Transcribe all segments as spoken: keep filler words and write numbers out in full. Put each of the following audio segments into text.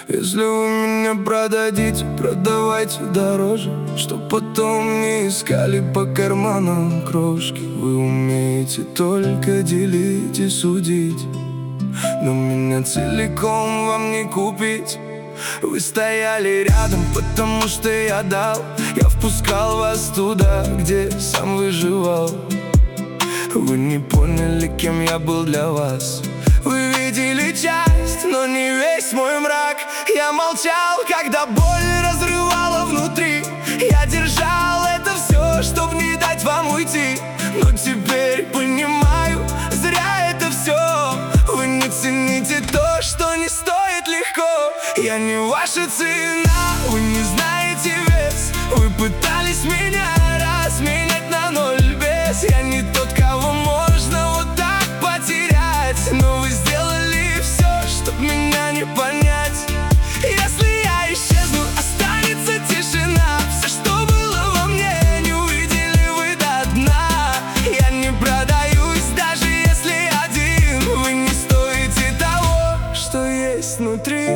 Если вы меня продадите, продавайте дороже, чтоб потом не искали по карманам крошки. Вы умеете только делить и судить, но меня целиком вам не купить. Вы стояли рядом, потому что я дал. Я впускал вас туда, где сам выживал. Вы не поняли, кем я был для вас. Вы видели часть, но не весь мой мрак. Я молчал, когда боль разрывала внутри. Я держал это все, чтоб не дать вам уйти. Но теперь понимаю, зря это все. Вы не цените то, что не стоит легко. Я не ваша цена, вы не знаете вес. Вы пытались меня разменять на ноль без. Я не тот, кого можно вот так потерять. Но вы сделали все, чтоб меня не понять. Если я исчезну, останется тишина. Все, что было во мне, не увидели вы до дна. Я не продаюсь, даже если один. Вы не стоите того, что есть внутри.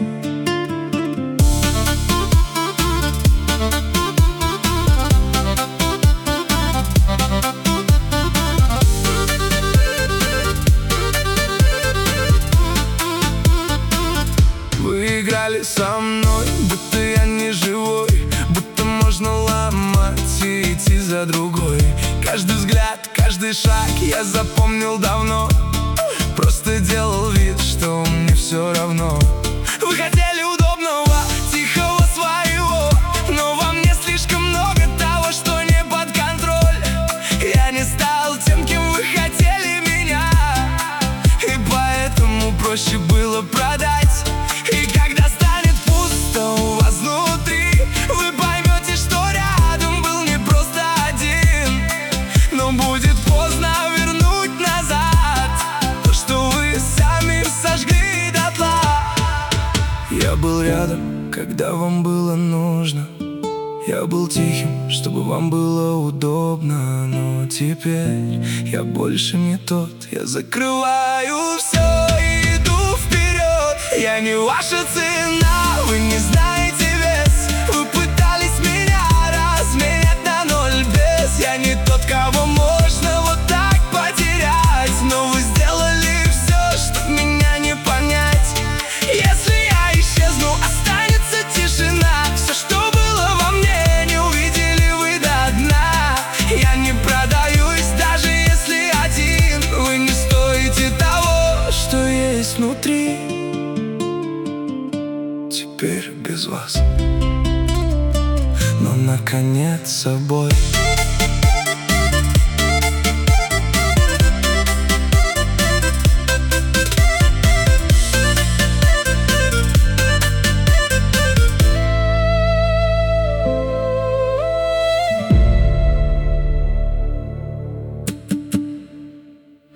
Вы играли со мной, будто я не живой, будто можно ломать и идти за другой. Каждый взгляд, каждый шаг я запомнил давно. Просто делал вид, что мне все равно. Вы хотели удобного, тихого своего, но во мне слишком много того, что не под контроль. Я не стал тем, кем вы хотели меня, и поэтому проще было продать. И когда станет пусто у вас внутри, вы поймете, что рядом был не просто один. Но будет поздно вернуть назад то, что вы сами сожгли дотла. Я был рядом, когда вам было нужно. Я был тихим, чтобы вам было удобно. Но теперь я больше не тот. Я закрываю все и иду вперед. Я не ваша цена, вы не знаете вес. Вы пытались меня разменять на ноль без. Я не тот, кого можно вот так потерять. Но вы сделали все, чтоб меня не понять. Если я исчезну, останется тишина. Все, что было во мне, не увидели вы до дна. Я не продаюсь, даже если один. Вы не стоите того, что есть внутри. Теперь без вас, но наконец с собой.